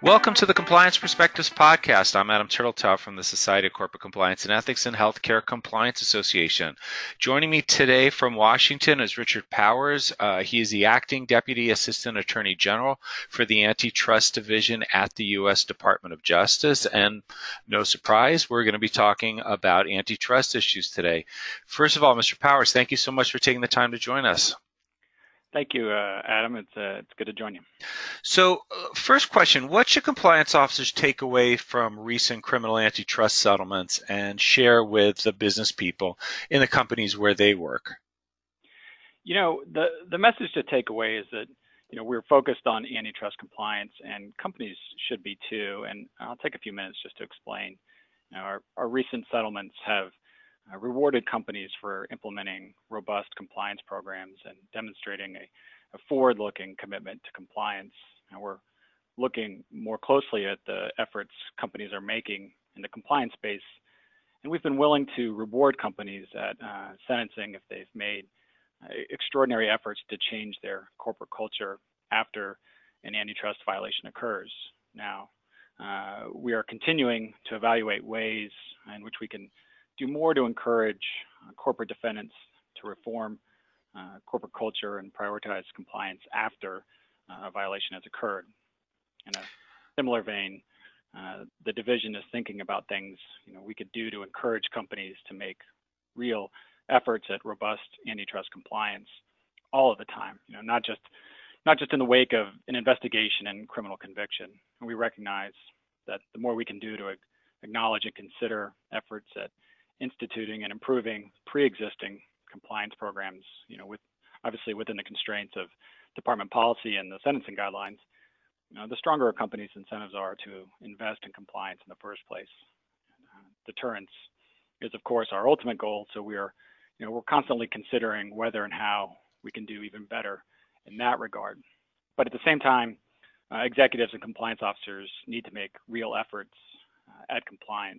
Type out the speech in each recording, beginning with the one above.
Welcome to the Compliance Perspectives podcast. I'm Adam Turteltaub from the Society of Corporate Compliance and Ethics and Healthcare Compliance Association. Joining me today from Washington is Richard Powers. He is the Acting Deputy Assistant Attorney General for the Antitrust Division at the U.S. Department of Justice. And no surprise, we're going to be talking about antitrust issues today. First of all, Mr. Powers, thank you so much for taking the time to join us. Thank you, Adam. It's good to join you. So, first question, what should compliance officers take away from recent criminal antitrust settlements and share with the business people in the companies where they work? You know, the message to take away is that, we're focused on antitrust compliance, and companies should be too. And I'll take a few minutes just to explain. Our recent settlements have rewarded companies for implementing robust compliance programs and demonstrating a forward-looking commitment to compliance. And we're looking more closely at the efforts companies are making in the compliance space, and we've been willing to reward companies at sentencing if they've made extraordinary efforts to change their corporate culture after an antitrust violation occurs. Now, we are continuing to evaluate ways in which we can do more to encourage corporate defendants to reform corporate culture and prioritize compliance after a violation has occurred. In a similar vein, the division is thinking about things we could do to encourage companies to make real efforts at robust antitrust compliance all of the time. Not just in the wake of an investigation and criminal conviction. And we recognize that the more we can do to acknowledge and consider efforts at instituting and improving pre-existing compliance programs, obviously within the constraints of department policy and the sentencing guidelines, the stronger a company's incentives are to invest in compliance in the first place. Deterrence is, of course, our ultimate goal. So we're constantly considering whether and how we can do even better in that regard. But at the same time, executives and compliance officers need to make real efforts at compliance.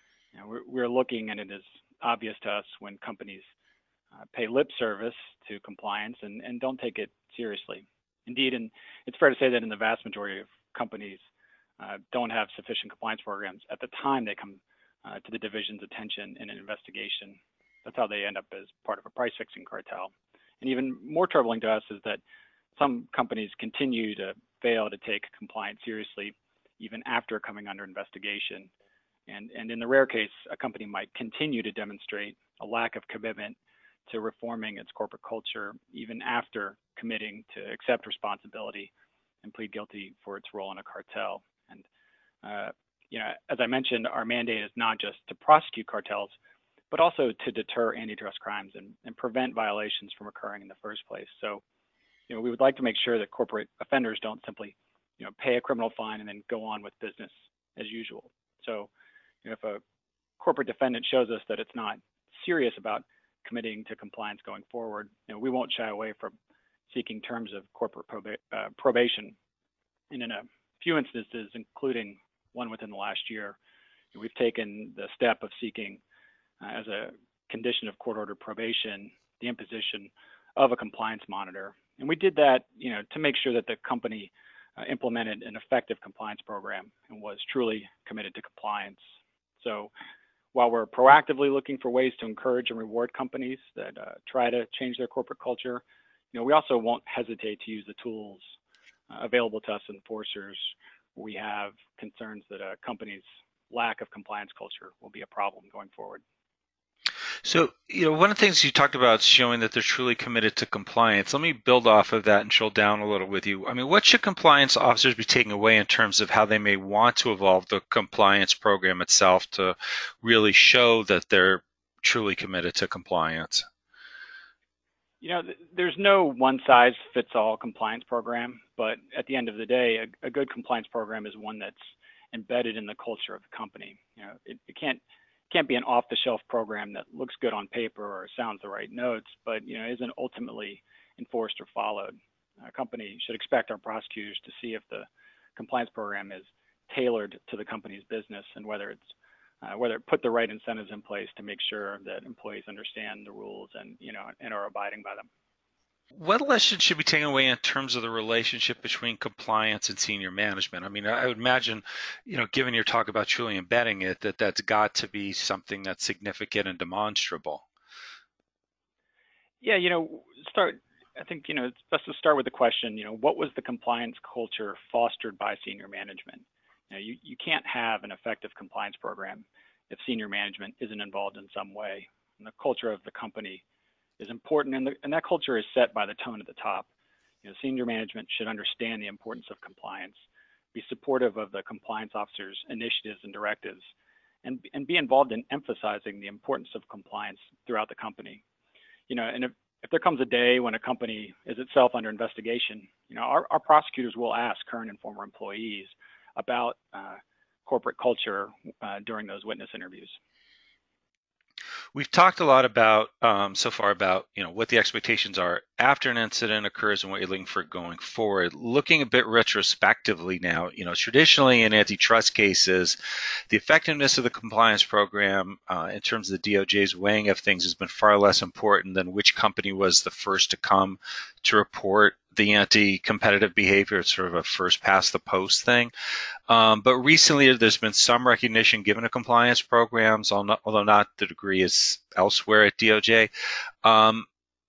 We're looking, and it is obvious to us when companies pay lip service to compliance and don't take it seriously. Indeed, and it's fair to say that in the vast majority of companies don't have sufficient compliance programs at the time they come to the division's attention in an investigation. That's how they end up as part of a price-fixing cartel. And even more troubling to us is that some companies continue to fail to take compliance seriously even after coming under investigation. And in the rare case, a company might continue to demonstrate a lack of commitment to reforming its corporate culture even after committing to accept responsibility and plead guilty for its role in a cartel. And as I mentioned, our mandate is not just to prosecute cartels, but also to deter antitrust crimes and prevent violations from occurring in the first place. So, we would like to make sure that corporate offenders don't simply, pay a criminal fine and then go on with business as usual. So, if a corporate defendant shows us that it's not serious about committing to compliance going forward, we won't shy away from seeking terms of corporate probation. And in a few instances, including one within the last year, we've taken the step of seeking, as a condition of court-ordered probation, the imposition of a compliance monitor. And we did that, to make sure that the company implemented an effective compliance program and was truly committed to compliance. So while we're proactively looking for ways to encourage and reward companies that try to change their corporate culture, we also won't hesitate to use the tools available to us enforcers. We have concerns that a company's lack of compliance culture will be a problem going forward. So, one of the things you talked about is showing that they're truly committed to compliance. Let me build off of that and drill down a little with you. I mean, what should compliance officers be taking away in terms of how they may want to evolve the compliance program itself to really show that they're truly committed to compliance? There's no one-size-fits-all compliance program, but at the end of the day, a good compliance program is one that's embedded in the culture of the company. It can't be an off-the-shelf program that looks good on paper or sounds the right notes, but isn't ultimately enforced or followed. A company should expect our prosecutors to see if the compliance program is tailored to the company's business and whether it put the right incentives in place to make sure that employees understand the rules and are abiding by them. What lessons should be taken away in terms of the relationship between compliance and senior management? I mean, I would imagine, given your talk about truly embedding it, that's got to be something that's significant and demonstrable. Yeah, start. I think it's best to start with the question. What was the compliance culture fostered by senior management? You can't have an effective compliance program if senior management isn't involved in some way. And the culture of the company is important, and that culture is set by the tone at the top. Senior management should understand the importance of compliance, be supportive of the compliance officer's initiatives and directives, and be involved in emphasizing the importance of compliance throughout the company. And if there comes a day when a company is itself under investigation, our prosecutors will ask current and former employees about corporate culture during those witness interviews. We've talked a lot about so far about what the expectations are after an incident occurs and what you're looking for going forward. Looking a bit retrospectively now, traditionally in antitrust cases, the effectiveness of the compliance program in terms of the DOJ's weighing of things has been far less important than which company was the first to come to report the anti-competitive behavior. It's sort of a first past the post thing. But recently, there's been some recognition given to compliance programs, although not the degree as elsewhere at DOJ. Um,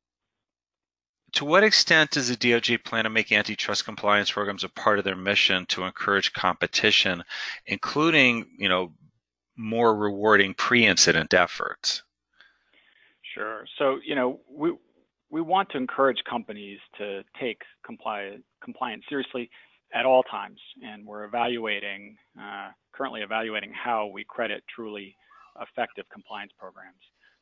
to what extent does the DOJ plan to make antitrust compliance programs a part of their mission to encourage competition, including, more rewarding pre-incident efforts? Sure. So, we want to encourage companies to take compliance seriously at all times, and we're currently evaluating how we credit truly effective compliance programs.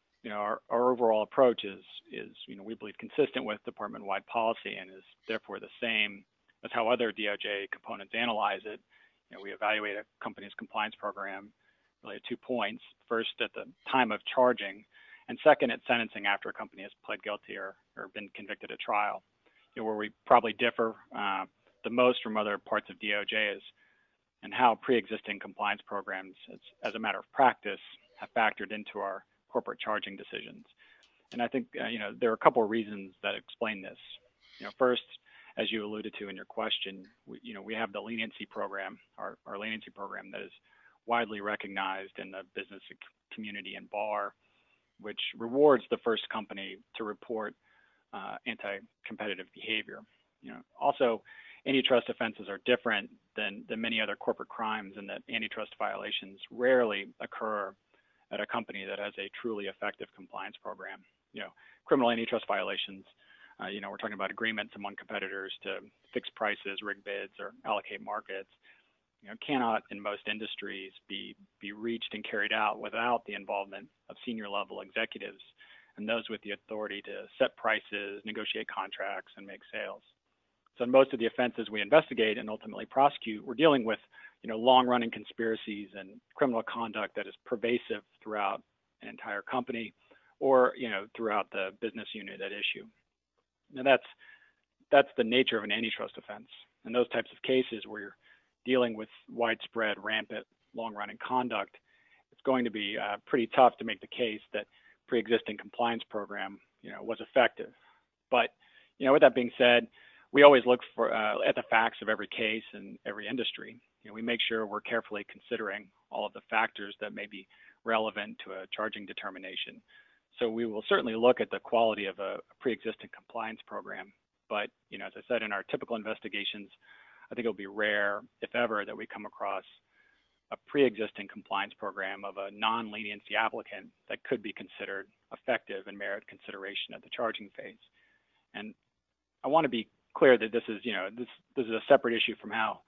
Our overall approach is we believe consistent with department-wide policy and is therefore the same as how other DOJ components analyze it. We evaluate a company's compliance program really at 2 points. First, at the time of charging, and second, at sentencing after a company has pled guilty or been convicted at trial. Where we probably differ the most from other parts of DOJ is and how pre-existing compliance programs, as a matter of practice, have factored into our corporate charging decisions. And I think there are a couple of reasons that explain this. First, as you alluded to in your question, we have the leniency program, our leniency program that is widely recognized in the business community and bar, which rewards the first company to report anti-competitive behavior. Also, antitrust offenses are different than many other corporate crimes in that antitrust violations rarely occur at a company that has a truly effective compliance program. Criminal antitrust violations, we're talking about agreements among competitors to fix prices, rig bids, or allocate markets, cannot in most industries be reached and carried out without the involvement of senior level executives and those with the authority to set prices, negotiate contracts, and make sales. So in most of the offenses we investigate and ultimately prosecute, we're dealing with long-running conspiracies and criminal conduct that is pervasive throughout an entire company or throughout the business unit at issue. Now that's the nature of an antitrust offense. In those types of cases where you're dealing with widespread, rampant, long-running conduct, it's going to be pretty tough to make the case that pre-existing compliance program, was effective. But, with that being said, we always look for at the facts of every case and every industry. We make sure we're carefully considering all of the factors that may be relevant to a charging determination. So we will certainly look at the quality of a pre-existing compliance program. But, as I said, in our typical investigations, I think it'll be rare, if ever, that we come across a pre-existing compliance program of a non-leniency applicant that could be considered effective and merit consideration at the charging phase. And I want to be clear that this is a separate issue from how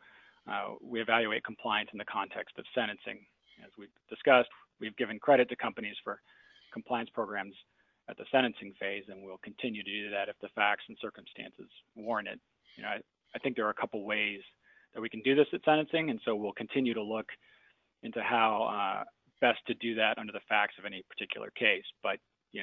we evaluate compliance in the context of sentencing. As we've discussed, we've given credit to companies for compliance programs at the sentencing phase, and we'll continue to do that if the facts and circumstances warrant it. I think there are a couple ways that we can do this at sentencing, and so we'll continue to look into how best to do that under the facts of any particular case. But,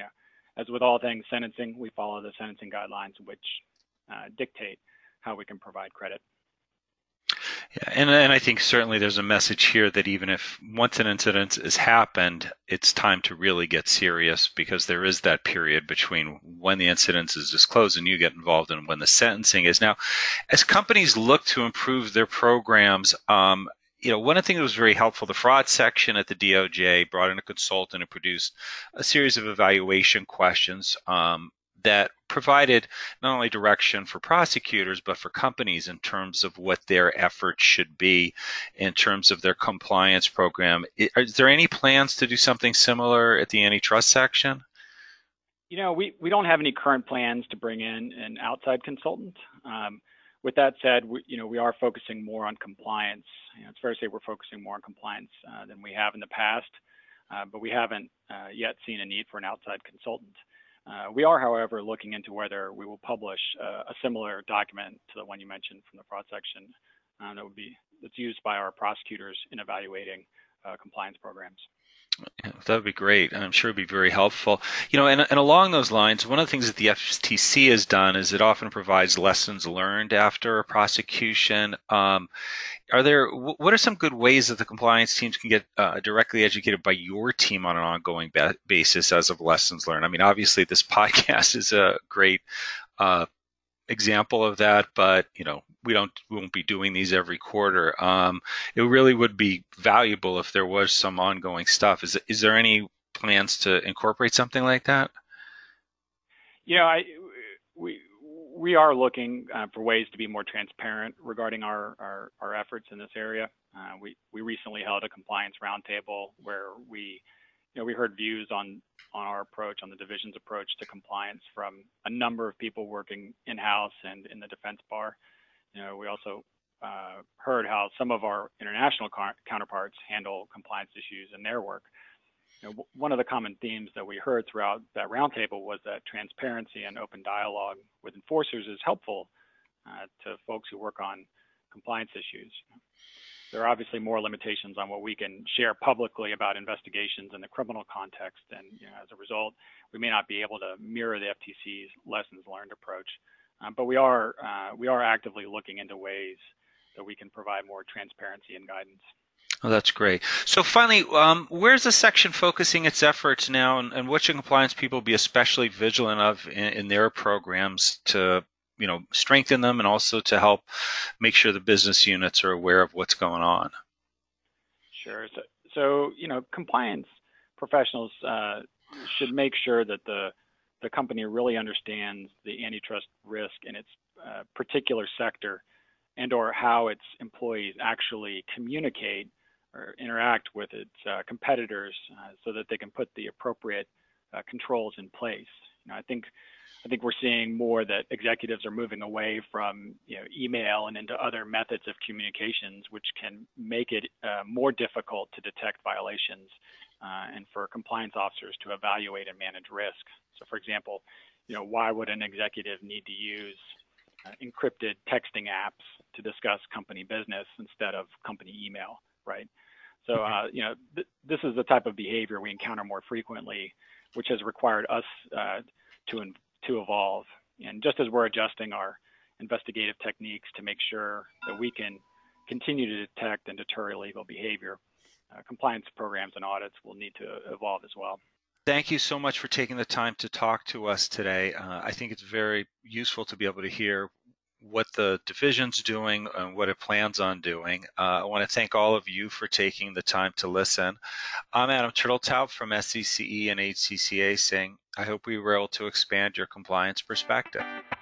as with all things sentencing, we follow the sentencing guidelines which dictate how we can provide credit. Yeah, and I think certainly there's a message here that even if once an incident has happened, it's time to really get serious because there is that period between when the incident is disclosed and you get involved and when the sentencing is. Now, as companies look to improve their programs, one of the things that was very helpful, the fraud section at the DOJ brought in a consultant and produced a series of evaluation questions that provided not only direction for prosecutors, but for companies in terms of what their efforts should be in terms of their compliance program. Is there any plans to do something similar at the antitrust section? We don't have any current plans to bring in an outside consultant. With that said, we are focusing more on compliance. It's fair to say we're focusing more on compliance than we have in the past, but we haven't yet seen a need for an outside consultant. We are, however, looking into whether we will publish a similar document to the one you mentioned from the fraud section that's used by our prosecutors in evaluating compliance programs. Yeah, that would be great. I'm sure it'd be very helpful. And along those lines, one of the things that the FTC has done is it often provides lessons learned after a prosecution. What are some good ways that the compliance teams can get directly educated by your team on an ongoing basis as of lessons learned? I mean, obviously, this podcast is a great example of that, but we won't be doing these every quarter. It really would be valuable if there was some ongoing stuff. Is there any plans to incorporate something like that? We are looking for ways to be more transparent regarding our efforts in this area. We recently held a compliance roundtable where we heard views on our approach, on the division's approach to compliance from a number of people working in-house and in the defense bar. We also heard how some of our international counterparts handle compliance issues in their work. One of the common themes that we heard throughout that roundtable was that transparency and open dialogue with enforcers is helpful to folks who work on compliance issues. There are obviously more limitations on what we can share publicly about investigations in the criminal context, and as a result, we may not be able to mirror the FTC's lessons learned approach. But we are actively looking into ways that we can provide more transparency and guidance. Oh, that's great. So finally, where's the section focusing its efforts now, and what should compliance people be especially vigilant of in their programs to strengthen them and also to help make sure the business units are aware of what's going on? Sure. So compliance professionals should make sure that the company really understands the antitrust risk in its particular sector and or how its employees actually communicate or interact with its competitors so that they can put the appropriate controls in place. I think we're seeing more that executives are moving away from email and into other methods of communications, which can make it more difficult to detect violations and for compliance officers to evaluate and manage risk. So, for example, why would an executive need to use encrypted texting apps to discuss company business instead of company email, right? So, this is the type of behavior we encounter more frequently, which has required us to evolve. And just as we're adjusting our investigative techniques to make sure that we can continue to detect and deter illegal behavior, compliance programs and audits will need to evolve as well. Thank you so much for taking the time to talk to us today. I think it's very useful to be able to hear what the division's doing and what it plans on doing. I want to thank all of you for taking the time to listen. I'm Adam Turteltaub from SCCE and HCCA saying, I hope we were able to expand your compliance perspective.